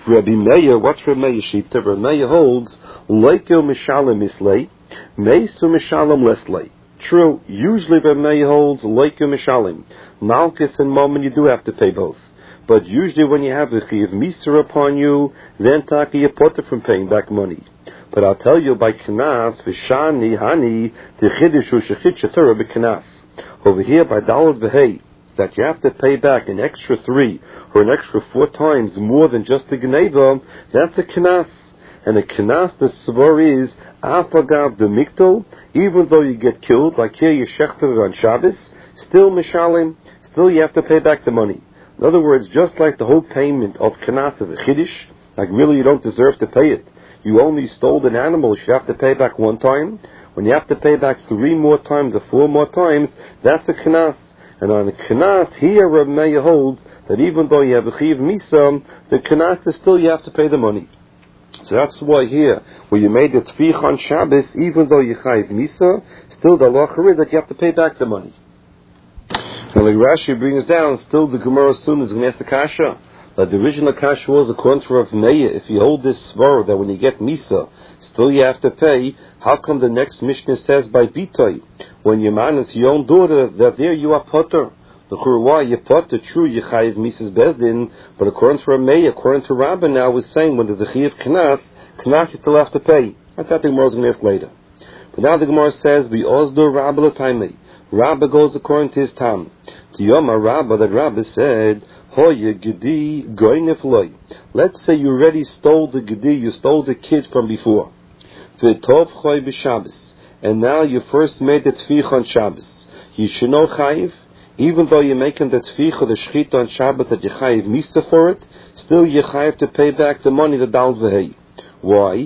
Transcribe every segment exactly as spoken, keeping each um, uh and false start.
Rabbi Meir, what's Rabbi Meir Shita? Rabbi Meir holds, Leiko Mishalim Islay, Meisu Mishalim Leslay. True, usually Rabbi Meir holds, Leiko Mishalim. Malchus and Mammon, you do have to pay both. But usually when you have a Chiv Misra upon you, then Taki, you put it from paying back money. But I'll tell you, by Knas, Vishani, Hani, Tichidishu, Shechit, Shatura, B'Knas. Over here, by Dalad V'Hei, that you have to pay back an extra three or an extra four times more than just the Geneva, that's a Knas. And the Knas, the Svar is, Afagav de Mikto, even though you get killed, like here you shechter on Shabbos, still Mishalim, still you have to pay back the money. In other words, just like the whole payment of Knas is a Chiddush, like really you don't deserve to pay it. You only stole an animal, you have to pay back one time. When you have to pay back three more times or four more times, that's a Knas. And on the Knas, here Rabbi Meir holds that even though you have a Chiv Misa, the Knas is still you have to pay the money. So that's why here, where you made the Tzvich on Shabbos, even though you Chiv Misa, still the halacha is that you have to pay back the money. And like Rashi brings down, still the Gemara soon is going to ask the Kasha. Like the original Kasha was according to Rav Meir, if you hold this svar that when you get Misa, still you have to pay, how come the next Mishnah says by Bitay, when you manage your own daughter, that there you are potter? The Churwa, you potter, true, you chayiv Misas Bezdin, but according to Rav Meir, according to Rabbi now, is saying when there's a chayiv Knas, Knas you still have to pay. I thought the Gemara was going to ask later. But now the Gemara says, the Ozdo Rabbi L'Taimei. Rabbi goes according to his Tam. To Yoma Rabbi, that Rabbi said, Hoye Gedi Goynef Loy. Let's say you already stole the Gedi, you stole the kid from before. V'tov Choy b'Shabbos. And now you first made the Tfich on Shabbos. You should know Chayiv, even though you're making the Tfich or the Shchita on Shabbos that you Chayiv Misa for it, still you Chayiv to pay back the money that Dal V'hei. Why?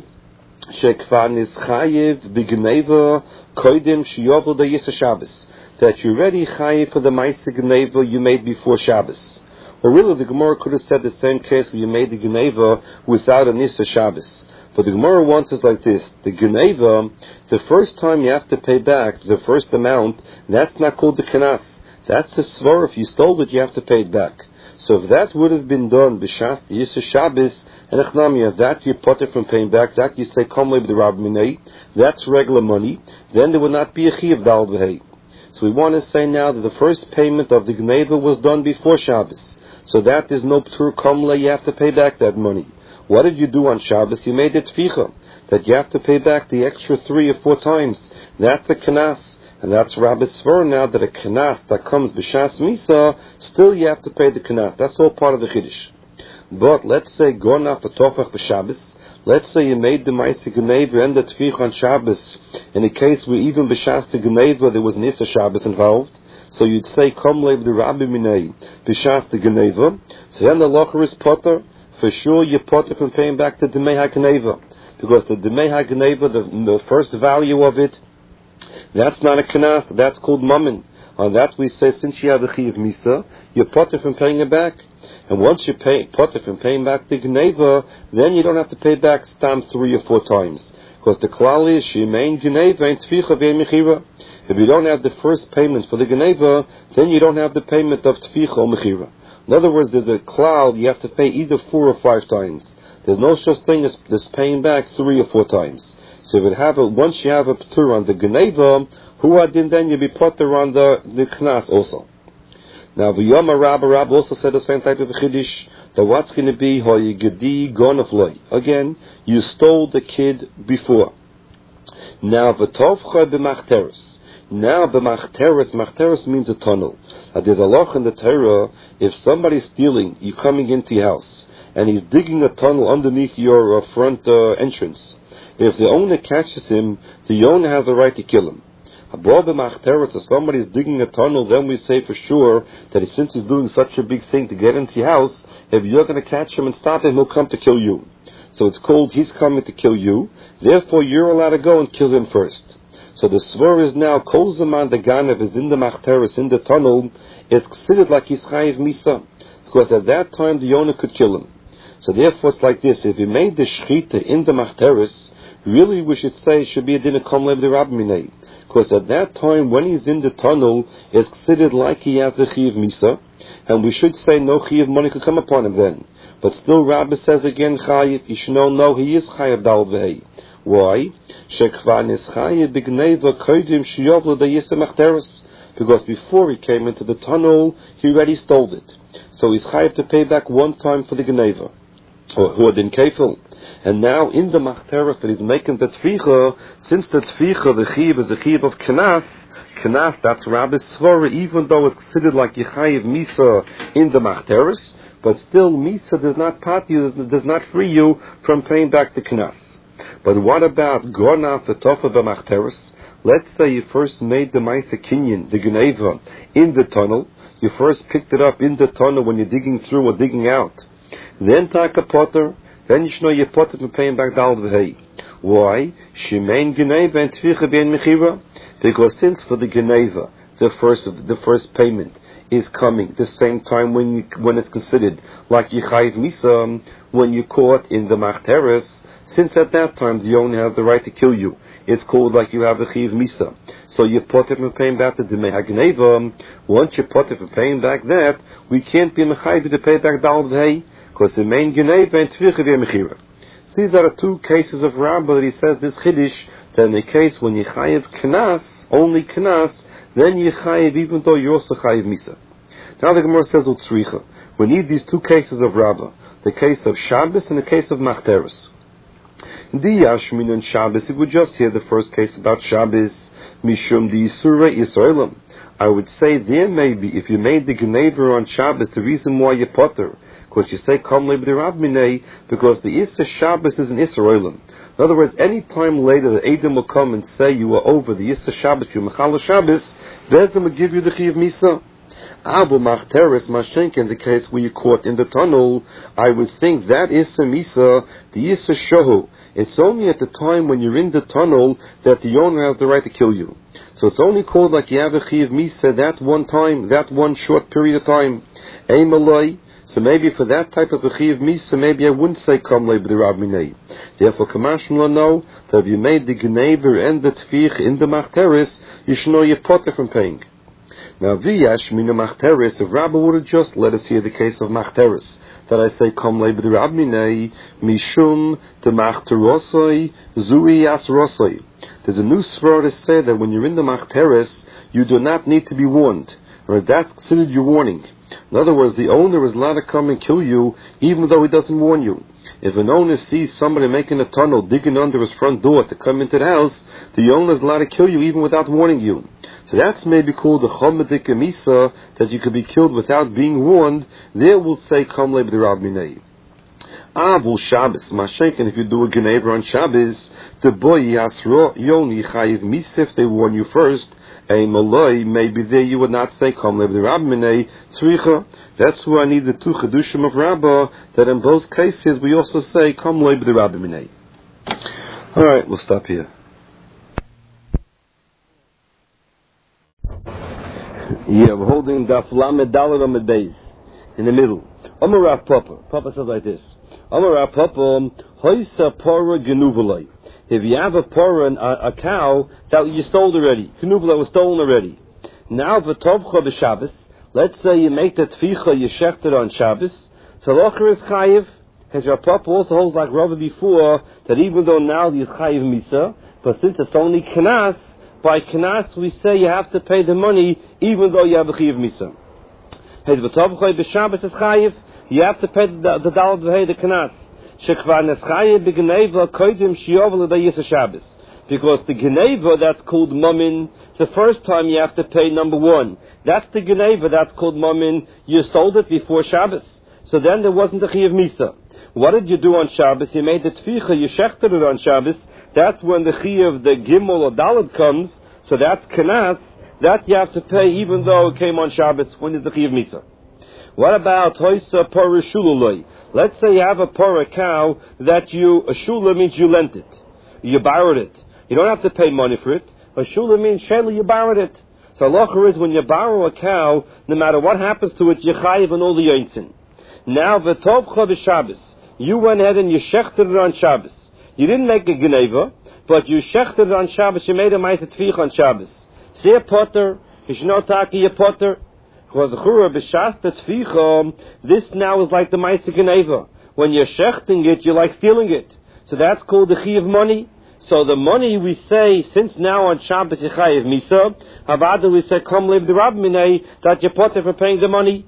Shekvan is Chayiv b'Gneva Koidim Shiyovel da Yisa Shabbos. That you already Chayiv for the Maisa Gneva you made before Shabbos. Or really, the Gemara could have said the same case where you made the Geneva without a Nisa Shabbos. But the Gemara wants it like this. The Geneva, the first time you have to pay back the first amount, that's not called the Knas. That's the Svar. If you stole it, you have to pay it back. So if that would have been done, B'Shas, the Yisa Shabbos, and Echnamia, that you put it from paying back, that you say, Kom Leib the Rabbi Minei, that's regular money, then there would not be a Chiv Dal V'hei. So we want to say now that the first payment of the Geneva was done before Shabbos. So that is no p'tur kamla, you have to pay back that money. What did you do on Shabbos? You made it tficha, that you have to pay back the extra three or four times. That's a knas, and that's Rabbi's svar now that a knas that comes b'shas misa, still you have to pay the knas. That's all part of the chiddush. But let's say gona patofach b'Shabbos. Let's say you made the ma'aseh geneva and the tficha on Shabbos. In a case where even b'shas the geneva there was an Issa Shabbos involved. So you'd say, Kom Leib the Rabbi Minei, B'Shas the Geneva. So then the locher is potter. For sure you potter from paying back the Demei HaGeneva. Because the Demei HaGeneva, the, the first value of it, that's not a Knas, that's called Mammon. On that we say, since you have the Chiv Misa, you potter from paying it back. And once you pay potter from paying back the Geneva, then you don't have to pay back Stam three or four times. Because the klal is, Shemein Geneva and Tficha Ve'en Mechira. If you don't have the first payment for the Geneva, then you don't have the payment of Tficha or Mechira. In other words, there's a cloud, you have to pay either four or five times. There's no such thing as, as paying back three or four times. So if it have a, once you have a P'tur on the Geneva, who adin then you'll be P'tur on the, the Knas also. Now, V'yoma Rabba Rabba also said the same type of Chiddush, that what's going to be, Hoye Gedi Gonafloi. Again, you stole the kid before. Now, V'tovcha b'Machteres. Now, b'Machteres, Machteres means a tunnel. Now, there's a loch in the Torah, if somebody's stealing, you're coming into your house, and he's digging a tunnel underneath your uh, front uh, entrance. If the owner catches him, the owner has the right to kill him. If somebody is digging a tunnel, then we say for sure that since he's doing such a big thing to get into your house, if you're going to catch him and stop him, he'll come to kill you. So it's called he's coming to kill you, therefore you're allowed to go and kill him first. So the svar is now, Kol Zaman the Ganev is in the Machteres, in the tunnel, it's considered like he's Chayiv Misa, because at that time the owner could kill him. So therefore it's like this, if he made the Shchita in the Machteres, really we should say it should be a din of Kom Leib the Rabbi Minei. Because at that time, when he's in the tunnel, it's considered like he has the Chiv Misa. And we should say no Chiyav money could come upon him then. But still Rabbi says again, Chayiv, you should know, no, he is Chayiv Dalad V'hei. Why? Because before he came into the tunnel, he already stole it. So he's Chayiv to pay back one time for the Geneva, or Huadin Kefil. And now in the Machteres that he's making the Tficha, since the Tficha, the Chiv is the Chiv of Knas, Knas, that's Rabbi's Svara, even though it's considered like Yechayiv Misa in the Machteres, but still Misa does not part you, does not free you from paying back the Knas. But what about Gorna Fetofa B'Machteres? Let's say you first made the Maisa Kinyan, the Geneva, in the tunnel. You first picked it up in the tunnel when you're digging through or digging out. Then Taka Potter, then you should know you put it and paying back Dalad V'hei. Why? Shemein Geneva and Tficha Bein Mechira. Because since for the Geneva, the first the first payment is coming the same time when you, when it's considered like Yechayiv Misa, when you caught in the Machteres, since at that time you only have the right to kill you. It's called like you have a Chiv Misa. So you put it and paying back the Demei HaGeneva. Once you put it and paying back that, we can't be Mechayiv to pay back Dalad V'hei, because the main Geneva and Tficha Bein Mechira. So these are the two cases of Rabbah that he says this Chiddush, that in the case when you Chayiv Knas, only Knas, then you Chayiv even though you're also Chayiv Misa. Now the Gemara says Utzricha. We need these two cases of Rabbah, the case of Shabbos and the case of Machteres. The Yashmin and Shabbos, if we just hear the first case about Shabbos, Mishum the Yisura Yisraelim, I would say there may be, if you made the Geneva on Shabbos, the reason why you potter, because you say Kam Leib Rab Minei, because the Issa Shabbos is an Yisraelim. In other words, any time later the Edom will come and say you are over the Issa Shabbos, you Mechala Shabbos, then will give you the Chiyav Misa. Abu Machteres Mashenk, in the case where you caught in the tunnel, I would think that Issa Misa, the Issa Shohu. It's only at the time when you're in the tunnel that the owner has the right to kill you. So it's only called like you have a Chiyav Misa that one time, that one short period of time. Eimalai. So maybe for that type of a Chiyav Misa, maybe I wouldn't say Kam Leib Rab Minei. Therefore, Kamash will know that if you made the Genever and the Tfich in the Machteres, you should know your potter from paying. Now, Viyash Mina Machteres, if Rabbi would have just let us hear the case of Machteres, that I say Kam Leib Rab Minei, Mishum the Machteresoi, Zui Asrosoi. There's a new svara to say that when you're in the Machteres, you do not need to be warned, or that's considered your warning. In other words, the owner is allowed to come and kill you even though he doesn't warn you. If an owner sees somebody making a tunnel, digging under his front door to come into the house, the owner is allowed to kill you even without warning you. So that's maybe called the Chomedik Misa, that you could be killed without being warned. There we'll say Kam Leib Rab Minei. Avul Shabbos, Mashenken, if you do a Geneva on Shabbos, the boy Yasro Yoni Chayiv Misa, if they warn you first, a Malay, maybe there you would not say Kam Leib Rab Minei Tzricha. That's why I need the two Chedushim of Rabbah, that in both cases we also say Kam Leib Rab Minei. Alright, we'll stop here. Yeah, we're holding Daf Lamed Daled Amud Beis in the middle. Amar Rav Papa. Papa says like this. Amar Rav Papa, Hoysa Pora Genuvulai. If you have a pora, a, a cow that you stole already, Genuvulai was stolen already. Now V'tovcha b'Shabbos. Let's say you make the Tficha, you shecht it on Shabbos. So Locher is Chayiv. As Rav Papa also holds like Rava before, that even though now he is Chayiv Misa, but since it's only Knas, by Knas we say you have to pay the money even though you have a Chayiv Misa. Hez V'tovcha b'Shabbos is Chayiv. You have to pay the, the Dalad V'hei, the Knas. Shekvar Neschayiv b'Geneva koidim shiyovel l'dayis Shabbos. Because the Geneva that's called Mamin, the first time you have to pay number one. That's the Geneva that's called Mamin. You sold it before Shabbos. So then there wasn't a Chiyav Misa. What did you do on Shabbos? You made the Tficha, you shechted it on Shabbos. That's when the Chiyav, the Gimel or Dalet comes. So that's Knas. That you have to pay even though it came on Shabbos. When is the Chiyav Misa? What about Hoysa Pora Shululoi? Let's say you have a Pora cow that you, a Shula means you lent it. You borrowed it. You don't have to pay money for it. A Shula means Shela, you borrowed it. So Locher is when you borrow a cow, no matter what happens to it, you chayiv on all the Yontzin. Now, V'tovcha b'Shabbos. You went ahead and you shechted it on Shabbos. You didn't make a Geneva, but you shechted it on Shabbos. You made a Ma'aseh Tficha on Shabbos. See a potter, Hishnotaki a potter. This now is like the Ma'aseh Geneva. When you're shechting it, you're like stealing it. So that's called the chi of money. So the money we say, since now on Shabbos you chayiv misa, Havada we say, come live the Rab Minei, that you're potter for paying the money.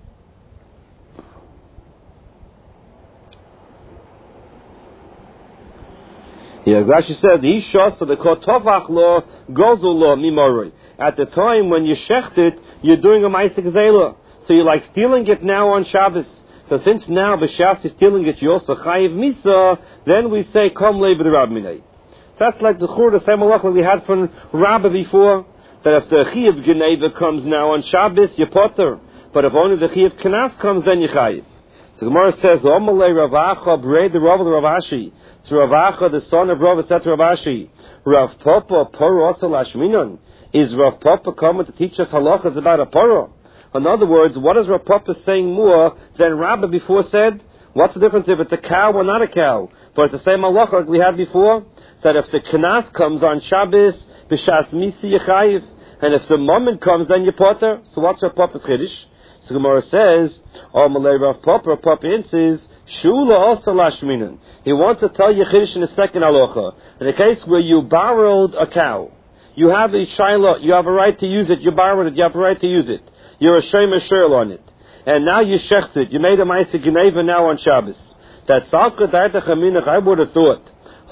Yeah, Rashi said, the Isha, so the Kotovach law, Gozul law, Mimoroi. At the time when you shecht it, you're doing a Ma'aseh Gezela. So you're like stealing it now on Shabbos. So since now B'Shas is stealing it, you also chayiv misa, then we say, come live the Rab Minei. That's like the chur, the same halakha we had from Rabbah before, that if the chi of Geneva comes now on Shabbos, you potter. But if only the chi of Kenas comes, then you chayiv. So Gemara says, Omalei Ravacha brei the Rav Ravashi. So Ravacha, the son of Rav, said to Ravashi, Rav Papa Paro also Lashminon. Is Rav Papa coming to teach us halachas about a Paro? In other words, what is Rav Papa saying more than Rabbah before said? What's the difference if it's a cow or not a cow? But it's the same halacha like we had before, that if the Kenas comes on Shabbos, B'Shas Misi Yechayiv, and if the moment comes, then you potter. So what's Rav Papa's chiddush? So Gemara says, "Oh, Malay Rav Papa." Rav Papa answers, "Shula also lashminan." He wants to tell you chiddush in the second halacha. In the case where you borrowed a cow, you have a shaila, you have a right to use it. You borrowed it, you have a right to use it. You're a shemer shirl on it, and now you shecht it. You made a Ma'aseh Geneva now on Shabbos. That salka da'atach aminach. I would have thought.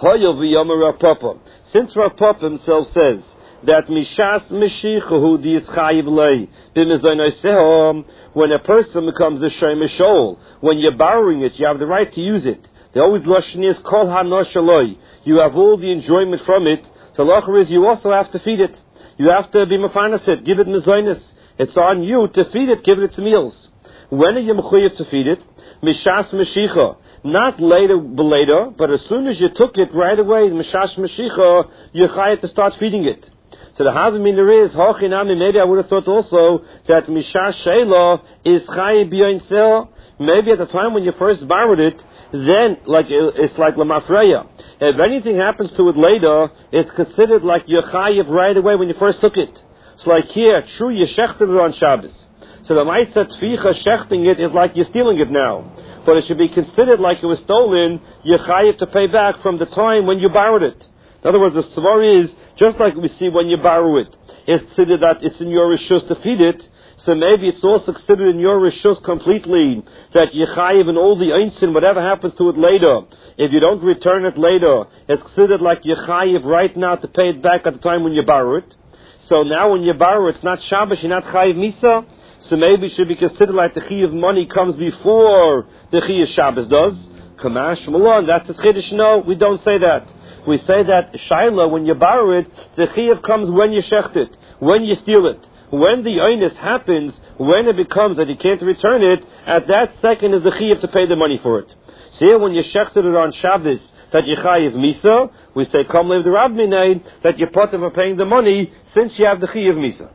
Rav Papa. Since Rav Papa himself says that mishas mishichahu di'ischayiv lei b'mezonosehom, when a person becomes a shemer shol, when you're borrowing it, you have the right to use it. They always lashon is kol hanoshaloi. You have all the enjoyment from it. So lacher is you also have to feed it. You have to be mefanas it, give it mezonos. It's on you to feed it, give it its meals. When are you mechuyev to feed it? Mishas mishicha. Not later, later, but as soon as you took it right away, Mishash Mashicha, you're chayav to start feeding it. So the Havamina is, Hochinami, maybe I would have thought also that Mishash Sheila is chayav b'yoin sel. Maybe at the time when you first borrowed it, then like it's like Lamafreya. If anything happens to it later, it's considered like you're chayav right away when you first took it. So like here, true, you shechted it on Shabbos. So the Ma'aseh Tficha shechting it is like you're stealing it now. But it should be considered like it was stolen, you're chayiv to pay back from the time when you borrowed it. In other words, the svar is, just like we see when you borrow it, it's considered that it's in your rishus to feed it, so maybe it's also considered in your rishus completely, that you're chayiv and all the einsin, whatever happens to it later, if you don't return it later, it's considered like you're chayiv right now to pay it back at the time when you borrow it. So now when you borrow, it's not Shabbos, you're not chayiv misa, so maybe it should be considered like the chi of money comes before the chi of Shabbos does. Kamash Malon, that's the chiddush. No, we don't say that. We say that Shaila, when you borrow it, the chi of comes when you shecht it, when you steal it. When the oinus happens, when it becomes that you can't return it, at that second is the chi of to pay the money for it. So here when you shechted it on Shabbos, that you chayiv misa, we say, come live the Rab Minei, that you're part of paying the money, since you have the chi of misa.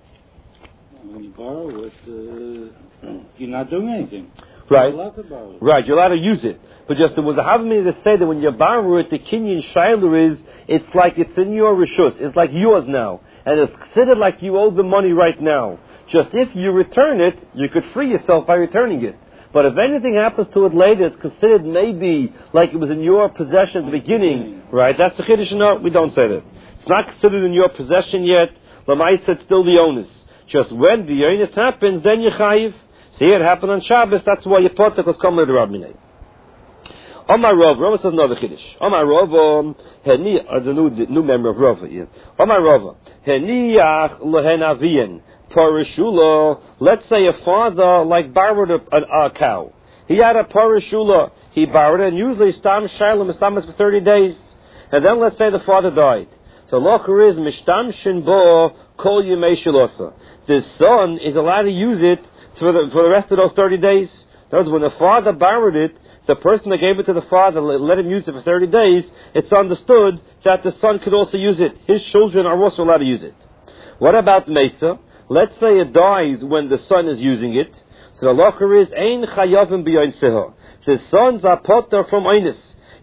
When you borrow it, uh, you're not doing anything. Right. You're allowed to borrow it. Right, you're allowed to use it. But just there was a havamina to say that when you borrow it, the kinyan shayla is, it's like it's in your rishus. It's like yours now. And it's considered like you owe the money right now. Just if you return it, you could free yourself by returning it. But if anything happens to it later, it's considered maybe like it was in your possession at the beginning. Right, that's the chiddush. No, we don't say that. It's not considered in your possession yet. Lamai said still the onus. Just when the onus happens, then you chayiv. See, it happened on Shabbos, that's why you put it, because come to the Rab Minei. Omar Rav, Rav says another chiddush. Omar Rav, Heni, as a new, new member of Rav, yeah. Omar Rav, Heniach lehen avian, parashula. Let's say a father, like, borrowed a, a, a cow. He had a parashula, he borrowed it, and usually stam shaylam, stam is for thirty days. And then let's say the father died. So locher is, mishtam shin bo, kol yemei shilosa. The son is allowed to use it for the, for the rest of those thirty days. In other words, when the father borrowed it, the person that gave it to the father, let him use it for thirty days, it's understood that the son could also use it. His children are also allowed to use it. What about Mesa? Let's say it dies when the son is using it. So the locher is, Ein chayavim b'yoin seha. The sons are potter from Einus.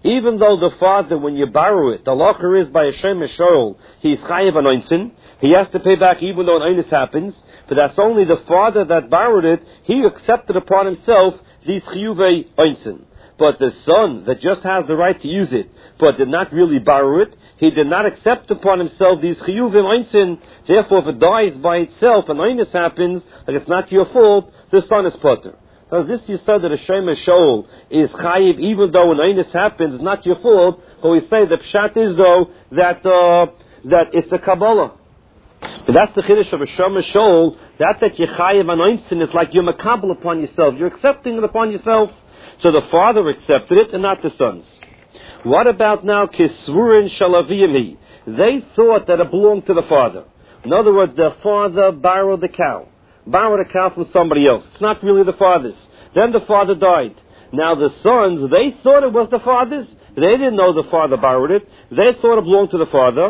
even though the father, when you borrow it, the locker is by a Shem Meshol, he's chayiv an oinsin, he has to pay back even though an oinus happens, but that's only the father that borrowed it, he accepted upon himself these chiyuvei oinsin. But the son that just has the right to use it, but did not really borrow it, he did not accept upon himself these chiyuvim oinsin. Therefore, if it dies by itself and oinus happens, like it's not your fault, the son is potter. Now, this you said that a Shem Shol is chayiv, even though an oinus happens, it's not your fault. But we say the pshat is though that uh, that it's a kabbalah. But that's the chiddush of a Shem Shol. That that you chayiv an oinsin is like you're makabel upon yourself. You're accepting it upon yourself. So the father accepted it and not the sons. What about now kisvurin shalaviyami? They thought that it belonged to the father. In other words, the father borrowed the cow. Borrowed a cow from somebody else. It's not really the father's. Then the father died. Now the sons, they thought it was the father's. They didn't know the father borrowed it. They thought it belonged to the father.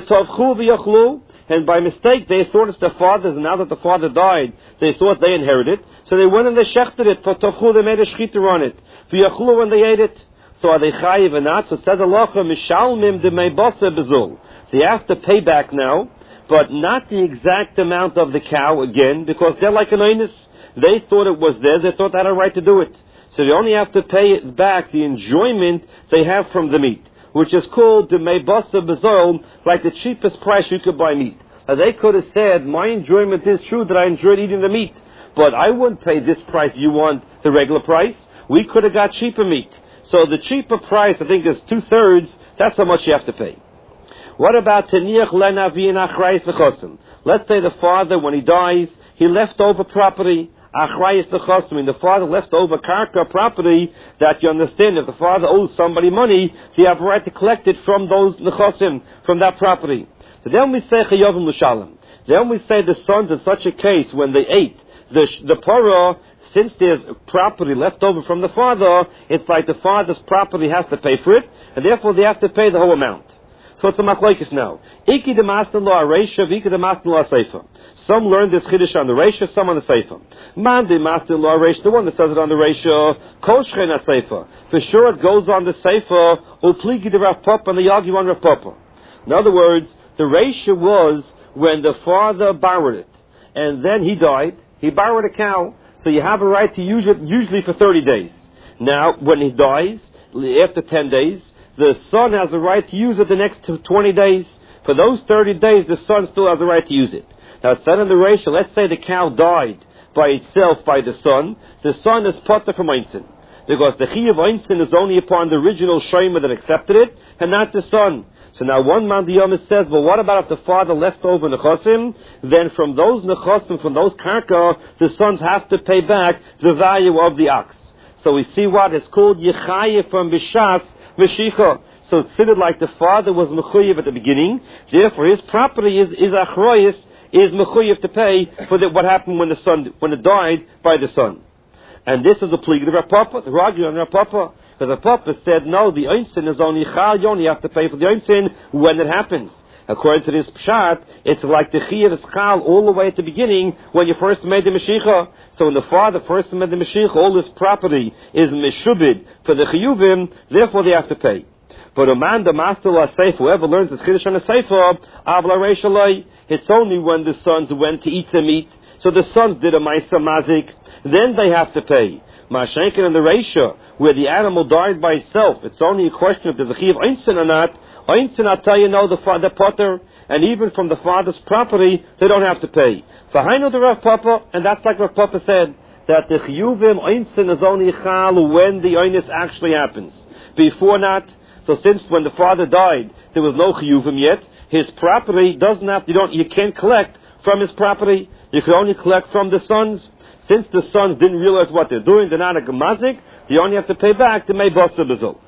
And by mistake, they thought it's the father's, and now that the father died, they thought they inherited it. So they went and they shechted it. For tavchu, they made a shchita on it. For yachlu, when they ate it. So are they chayiv or not? So it says Allah, mishalmim demei basa bezul. They have to pay back now, but not the exact amount of the cow again, because they're like an oinus. They thought it was theirs. They thought they had a right to do it. So they only have to pay it back the enjoyment they have from the meat, which is called demei basa bezul, like the cheapest price you could buy meat. Now they could have said, my enjoyment is true that I enjoyed eating the meat, but I wouldn't pay this price you want, the regular price. We could have got cheaper meat. So the cheaper price, I think, is two-thirds. That's how much you have to pay. What about Teniach Lenavi and Achrayis Nechosim? Let's say the father, when he dies, he left over property. Achrayis Nechosim, and the father left over karka property that you understand, if the father owes somebody money, you have a right to collect it from those Nechosim, from that property. So then we say Chayovim L'Shalom. Then we say the sons in such a case, when they ate the, the parah, since there's property left over from the father, it's like the father's property has to pay for it, and therefore they have to pay the whole amount. So it's a machlokes now. Iki de mastin lo areisha, v'iki de mastin lo aseifa. Some learn this chiddush on the reisha, some on the seifa. Man de mastin lo areisha, the one that says it on the reisha, kol shchein aseifa. For sure it goes on the seifa, upligi de Rav Papa, and the yagi on Rav Papa. In other words, the reisha was when the father borrowed it, and then he died, he borrowed a cow, so you have a right to use it usually for thirty days. Now, when he dies, after ten days, the son has a right to use it the next twenty days. For those thirty days, the son still has a right to use it. Now, it's done in the ratio. Let's say the cow died by itself by the son. The son is potter from Einstein. Because the Chi of Einstein is only upon the original Shomer that accepted it, and not the son. So now one man the Yom says, well, what about if the father left over Nechosim? Then from those Nechosim, from those Karka, the sons have to pay back the value of the ox. So we see what is called Yechayev from Bishas Meshicha. So it's considered like the father was Mechuyev at the beginning. Therefore his property is, is Achroyis, is Mechuyev to pay for the, what happened when the son, when it died by the son. And this is a plea to Rav Papa, the Ragi on Rav Papa. Because Rav Papa said, no, the Einstein is only Chal, you only have to pay for the Einstein when it happens. According to this Pshat, it's like the Chiyah is Chal all the way at the beginning when you first made the Mashiach. So when the father first made the Mashiach, all this property is Meshubid for the Chiyuvim, therefore they have to pay. But a man, the master la seif, whoever learns the Chiddush on the Seifa, Avla Reishalai, it's only when the sons went to eat the meat. So the sons did a Maisa Mazik, then they have to pay. Mashenkin and the Reisha, where the animal died by itself, it's only a question if there's a Chiv Einstein or not. Einstein, I'll tell you, no, the father potter, and even from the father's property, they don't have to pay. For Hainu the Rav Papa, and that's like Rav Papa said, that the Chiyuvim Einstein is only Chal when the Einus actually happens. Before not, so since when the father died, there was no Chiyuvim yet, his property doesn't have, you don't, you can't collect from his property, you can only collect from the sons. Since the sons didn't realize what they're doing, they're not a gemazik, you only have to pay back the Meibasa Bezul.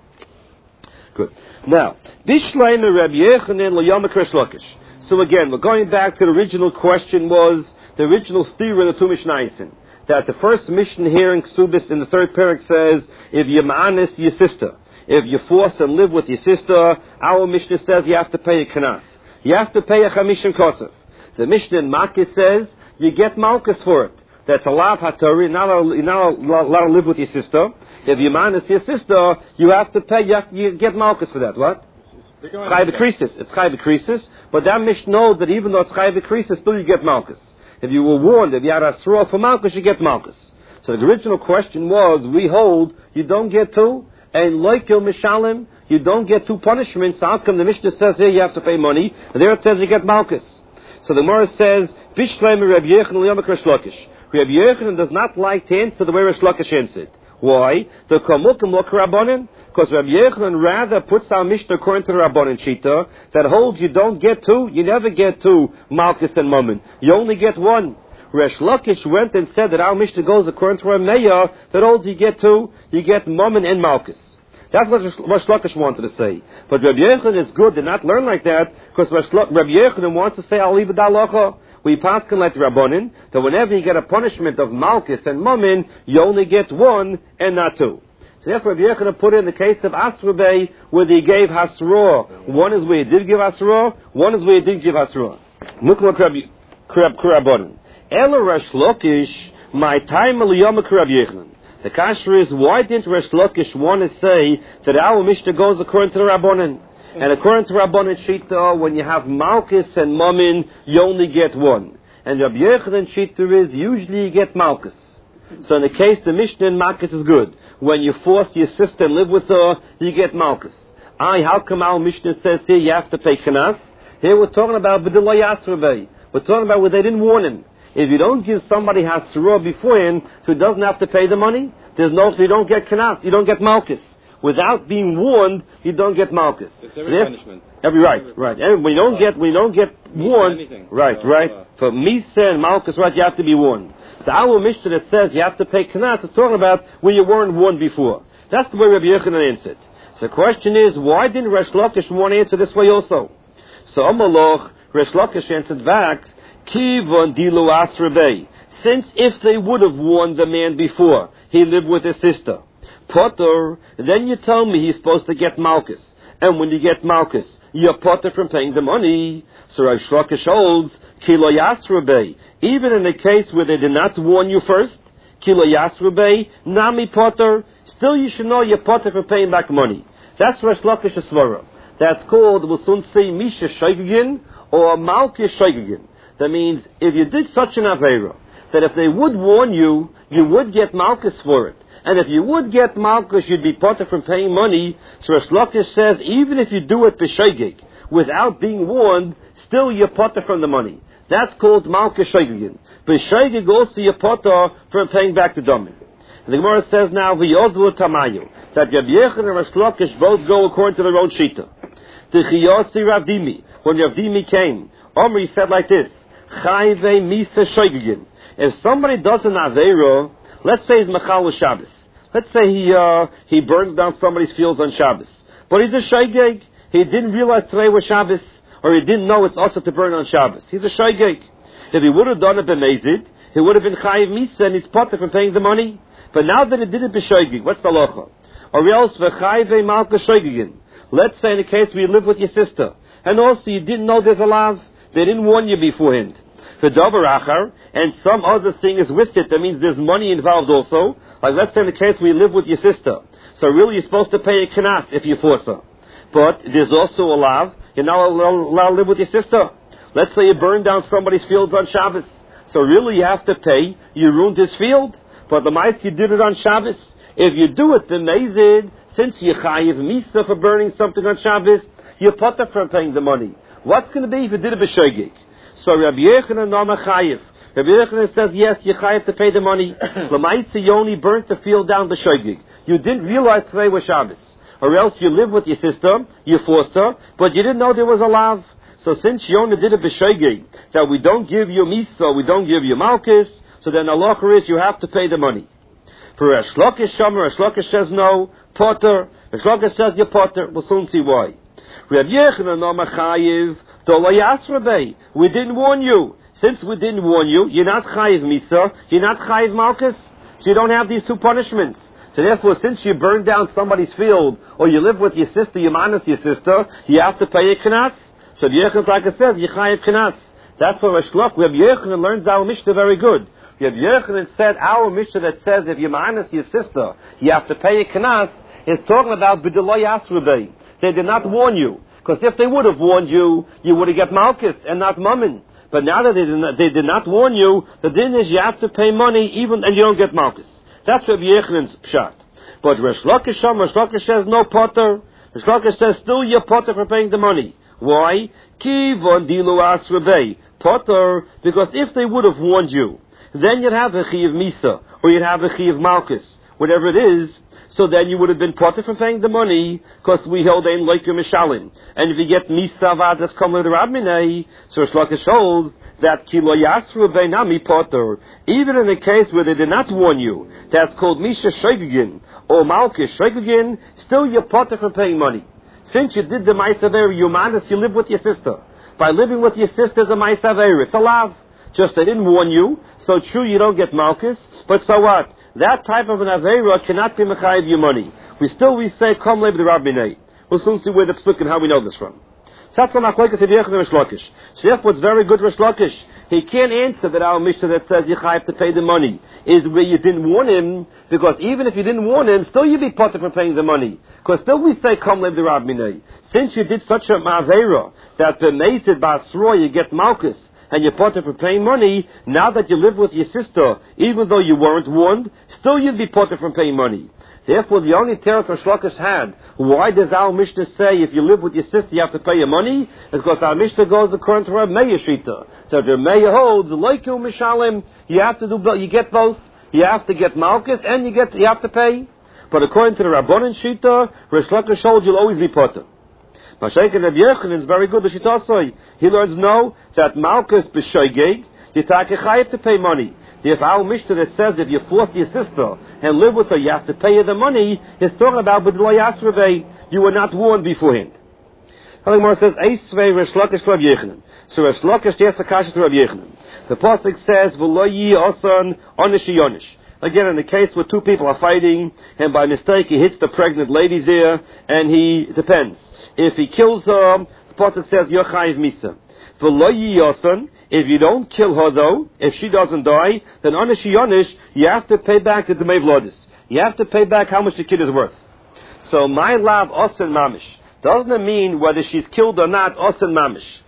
Good. Now, Bishleim Rabbi Yechanan L'Yom Krish Lakish. So again, we're going back to the original question was, the original stira in the two Mishnayos, that the first mission here in Ksubis in the third parak says, if you're ma'anis your sister, if you're forced to live with your sister, our Mishnah says you have to pay a kanas. You have to pay a chamishin kosef. The Mishnah in Makis says, you get malchus for it. that's a lav hatori. You're not allowed to live with your sister. If you minus your sister, you have to pay. You, have to, you get malchus for that. What? Chai b'krisis. It's chai b'krisis. But that Mishnah knows that even though it's chai b'krisis, still you get malchus. If you were warned, if you had a sroh for malchus, you get malchus. So the original question was, we hold you don't get two, and loikil mishalim, you don't get two punishments. How come the Mishnah says here you have to pay money, and there it says you get malchus? So the Gemara says, Bishlem Rabbi Yochanan liyamak Resh Lakish. Rabbi Yochanan does not like to answer the way Resh Lakish answered. Why? The kamukim lo karabanan. Because Rabbi Yochanan rather puts our Mishnah according to the Rabbanan Shita that holds you don't get two, you never get two malchus and mammon. You only get one. Resh Lakish went and said that our Mishnah goes according to Rameya that holds you get two, you get mammon and malchus. That's what Resh Lakish wanted to say. But Rabbi Yochanan is good to not learn like that because Rabbi Yochanan wants to say I'll leave it dalacha. We pass him like the Rabbanan that whenever you get a punishment of malchus and mammon, you only get one and not two. So therefore, Rabbi Yochanan put in the case of Asrabei where he gave Hasra. One is where he did give Hasra, one is where he didn't give Hasra. Nukla Kurabanan. Ela Resh Lakish, my time Aliyama Rabbi Yochanan. The kasher is, why didn't Resh Lakish want to say that our Mishnah goes according to the Rabbanan? And according to Rabbanan Shita, when you have malchus and mammon, you only get one. And Rabbi Yochanan Shita is, usually you get malchus. So in the case the Mishnah in malchus is good. When you force your sister and live with her, you get malchus. I, how come our Mishnah says here you have to pay kanas? Here we're talking about B'dillah Yasrabei. We're talking about where they didn't warn him. If you don't give somebody hasra beforehand, so he doesn't have to pay the money, there's no, so you don't get kanas, you don't get malchus. Without being warned, you don't get malchus. It's every so punishment. Every right, right. And we don't get, we don't get warned. Right, uh, right. Uh, For misa and malchus, right, you have to be warned. The our Mishnah that says you have to pay kanas is talking about where you weren't warned before. That's the way Rabbi Yochanan answered. So the question is, why didn't Resh Lakish want to answer this way also? So Amaloch, Resh Lakish answered back, Kivon dilu asrabei. Since if they would have warned the man before, he lived with his sister. Potter, then you tell me he's supposed to get malchus. And when you get malchus, you're potter from paying the money. So Resh Lakish holds, Kilo Yasrabei. Even in the case where they did not warn you first, Kilo Yasrabei, Nami potter, still you should know you're potter for paying back money. That's Resh Lakish's svara. That's called, we'll soon say, Misha Shaygagin or Malchus Shaygagin. That means, if you did such an Aveira, that if they would warn you, you would get malchus for it. And if you would get malchus, you'd be potter from paying money. So Resh Lakish says, even if you do it b'shaygig, without being warned, still you're potter from the money. That's called malchus shaygigin. B'shaygig also you're potter from paying back the domin. And the Gemara says now, v'yozlu tamayu, that Rabbi Yochanan and Resh Lakish both go according to their own shita. The chiyasi Rav Dimi, when Rav Dimi came, Omri said like this, Chayve misa shaygigin. If somebody does an Aveira, let's say he's Machal with Shabbos. Let's say he uh, he burns down somebody's fields on Shabbos. But he's a shaygig. He didn't realize today was Shabbos, or he didn't know it's also to burn on Shabbos. He's a shaygig. If he would have done it b'mezid, he would have been Chayiv Misa and he's potter from paying the money. But now that he did it b'shaygig, what's the halacha? Or else v'chayve malka shaygigin. Let's say in the case where you live with your sister, and also you didn't know there's a lav, they didn't warn you beforehand. And some other thing is with it, that means there's money involved also. Like let's say in the case where you live with your sister. So really you're supposed to pay a kanas if you force her. But there's also a lav, you're not allowed to live with your sister. Let's say you burn down somebody's fields on Shabbos. So really you have to pay, you ruined his field. But the mice you did it on Shabbos. If you do it, then Mazid, since you chayiv misa for burning something on Shabbos, you're potter from paying the money. What's going to be if you did it b'shogig? So Rabbi Yochanan Nama Chayiv. Rabbi Yochanan says, yes, you chayiv to pay the money. L'maitzi, you only burnt the field down the shogig. You didn't realize today was Shabbos. Or else you live with your sister, you forced her, but you didn't know there was a lav. So since you only did it b'shogig, that we don't give you misa, we don't give you malchus, so then the halacha is you have to pay the money. For Resh Lakish Shomer, Resh Lakish says no, potter. Resh Lakish says you're potter. We'll soon see why. Rabbi Yochanan Nama Chayiv. We didn't warn you. Since we didn't warn you, you're not chayiv misa, you're not chayiv malchus, so you don't have these two punishments. So therefore, since you burned down somebody's field, or you live with your sister, you minus your sister, you have to pay a kanas. So Rabbi Yochanan, like I said, you chayiv kanas. That's what Resh Lakish, Rabbi Yochanan learns our Mishnah very good. Rabbi Yochanan said our Mishnah that says if you minus your sister, you have to pay a kanas, is talking about b'delay asrubei. They did not warn you. Because if they would have warned you, you would have got malchus and not mammon. But now that they did not, they did not warn you, the din is you have to pay money even and you don't get malchus. That's Rabbi Yochanan's pshat. But Resh Lakish, Resh Lakish says no potter. Resh Lakish says still you're potter for paying the money. Why? Kivon dilu asrubei. Potter, because if they would have warned you, then you'd have a chi of misa, or you'd have a chi of malchus, whatever it is. So then you would have been potter for paying the money, because we held ein like your mishalim. And if you get misa vadas come with the rabminei, so Resh Lakish holds that kilo yasru beinami potter, even in the case where they did not warn you, that's called misha shoigigin or malchus shoigigin, still you're potter for paying money. Since you did the ma'asaver, you manas, you live with your sister. By living with your sister is a ma'asaver, it's a lav. Just they didn't warn you, so true you don't get malchus, but so what? That type of an aveira cannot be mechayiv your money. We still we say kom leib the rabbinei. We'll soon see where the psuk and how we know this from. So that's the machlokes of Yechon and Resh Lakish. So therefore, it's very good Resh Lakish. He can't answer that our Mishnah that says you have to pay the money is where you didn't warn him, because even if you didn't warn him, still you'd be potter for paying the money. Because still we say kom leib the rabbinei. Since you did such a aveira that the meisid basroy you get malchus, and you're potter for paying money, now that you live with your sister, even though you weren't warned, still you'd be potter from paying money. Therefore, the only teretz Resh Lakish had, why does our Mishnah say if you live with your sister you have to pay your money? Is because our Mishnah goes according to Rav Meir Shita. So Rav Meir holds, like you mishalim, you have to do, you get both. You have to get malchus and you get, you have to pay. But according to the Rabbanan Shita, Resh Lakish holds you'll always be potter. Mashiach and Rabbi Yochanan is very good. He learns no that malchus b'shoigeg you have to pay money. If our Mishnah that says if you force your sister and live with her, you have to pay her the money, is talking about b'delay asrubei. You were not warned beforehand. Halimar says Eisvei Resh Lakish Rabbi Yochanan. So Resh Lakish yes the kasha to Rabbi Yochanan. The pasuk says v'lo yi osan onish yonish. Again, in the case where two people are fighting, and by mistake he hits the pregnant lady's ear, and he, it depends. If he kills her, the pasuk says, Yochayiv Misa. V'lo yi yosan, if you don't kill her though, if she doesn't die, then onish yonish, you have to pay back the Demei Vlodis. You have to pay back how much the kid is worth. So, my love, osan mamish. Doesn't it mean whether she's killed or not, osan mamish.